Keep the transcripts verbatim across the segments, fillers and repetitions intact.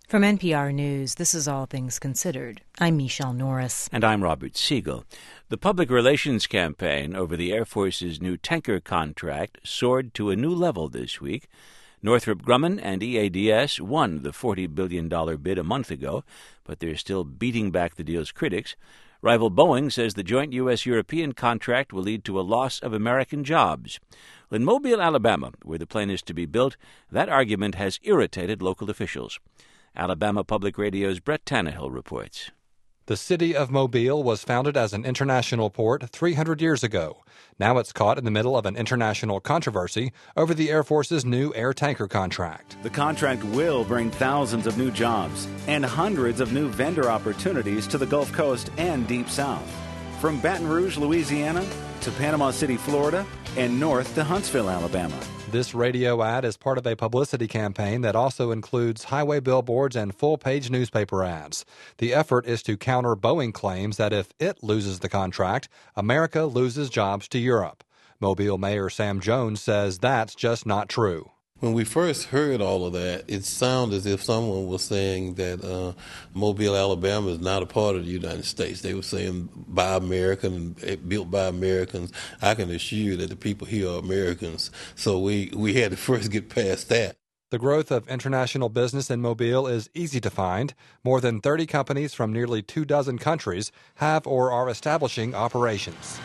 From N P R News, this is All Things Considered. I'm Michelle Norris. And I'm Robert Siegel. The public relations campaign over the Air Force's new tanker contract soared to a new level this week. Northrop Grumman and E A D S won the forty billion dollars bid a month ago, but they're still beating back the deal's critics. Rival Boeing says the joint U S-European contract will lead to a loss of American jobs. In Mobile, Alabama, where the plane is to be built, that argument has irritated local officials. Alabama Public Radio's Brett Tannehill reports. The city of Mobile was founded as an international port three hundred years ago. Now it's caught in the middle of an international controversy over the Air Force's new air tanker contract. The contract will bring thousands of new jobs and hundreds of new vendor opportunities to the Gulf Coast and Deep South. From Baton Rouge, Louisiana, to Panama City, Florida, and north to Huntsville, Alabama. This radio ad is part of a publicity campaign that also includes highway billboards and full-page newspaper ads. The effort is to counter Boeing claims that if it loses the contract, America loses jobs to Europe. Mobile Mayor Sam Jones says that's just not true. When we first heard all of that, it sounded as if someone was saying that uh, Mobile, Alabama is not a part of the United States. They were saying buy American, built by Americans. I can assure you that the people here are Americans. So we, we had to first get past that. The growth of international business in Mobile is easy to find. More than thirty companies from nearly two dozen countries have or are establishing operations.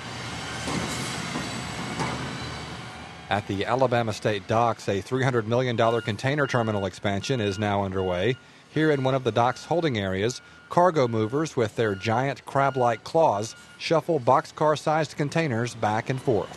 At the Alabama State Docks, a three hundred million dollars container terminal expansion is now underway. Here in one of the dock's holding areas, cargo movers with their giant crab-like claws shuffle boxcar-sized containers back and forth.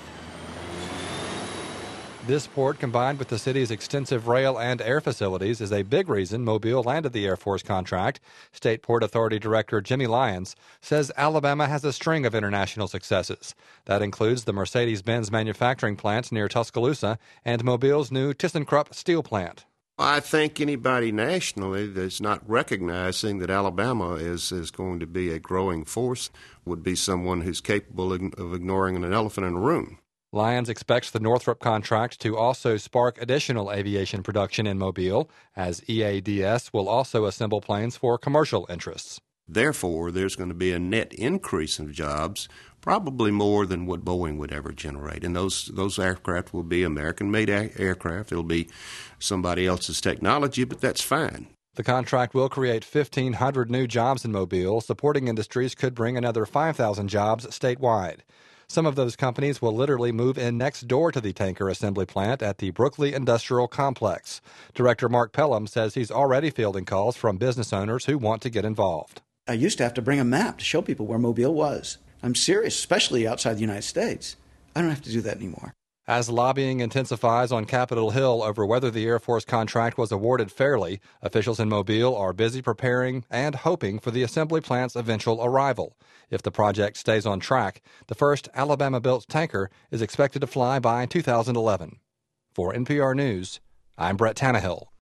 This port, combined with the city's extensive rail and air facilities, is a big reason Mobile landed the Air Force contract. State Port Authority Director Jimmy Lyons says Alabama has a string of international successes. That includes the Mercedes-Benz manufacturing plant near Tuscaloosa and Mobile's new ThyssenKrupp steel plant. I think anybody nationally that's not recognizing that Alabama is, is going to be a growing force would be someone who's capable of ignoring an elephant in a room. Lyons expects the Northrop contract to also spark additional aviation production in Mobile, as E A D S will also assemble planes for commercial interests. Therefore, there's going to be a net increase in jobs, probably more than what Boeing would ever generate. And those those aircraft will be American-made a- aircraft. It'll be somebody else's technology, but that's fine. The contract will create fifteen hundred new jobs in Mobile. Supporting industries could bring another five thousand jobs statewide. Some of those companies will literally move in next door to the tanker assembly plant at the Brookley Industrial Complex. Director Mark Pelham says he's already fielding calls from business owners who want to get involved. I used to have to bring a map to show people where Mobile was. I'm serious, especially outside the United States. I don't have to do that anymore. As lobbying intensifies on Capitol Hill over whether the Air Force contract was awarded fairly, officials in Mobile are busy preparing and hoping for the assembly plant's eventual arrival. If the project stays on track, the first Alabama-built tanker is expected to fly by two thousand eleven. For N P R News, I'm Brett Tannehill.